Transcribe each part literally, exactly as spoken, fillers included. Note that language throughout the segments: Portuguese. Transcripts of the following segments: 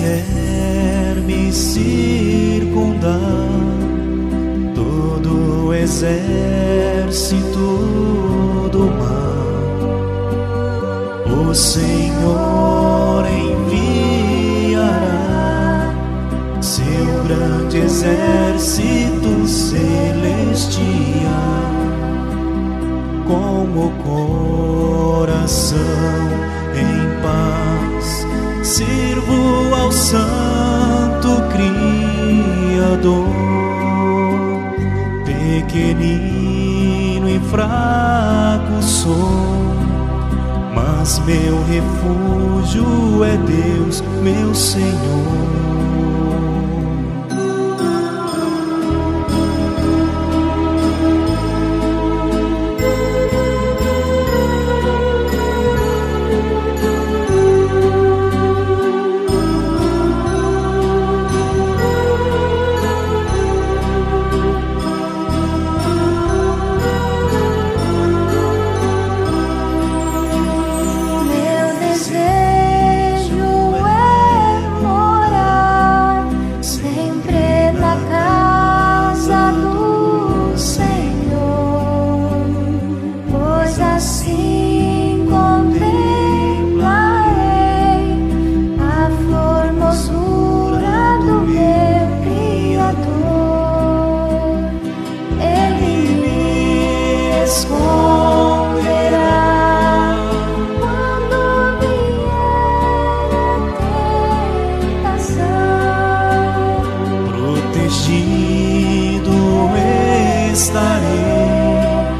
vier me circundar todo o exército do mar, o Senhor enviará seu grande exército celestial. Com o coração em paz, sirvo ao Santo Criador. Pequenino e fraco sou, mas meu refúgio é Deus, meu Senhor.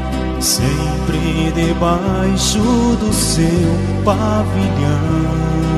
Estarei sempre debaixo do seu pavilhão.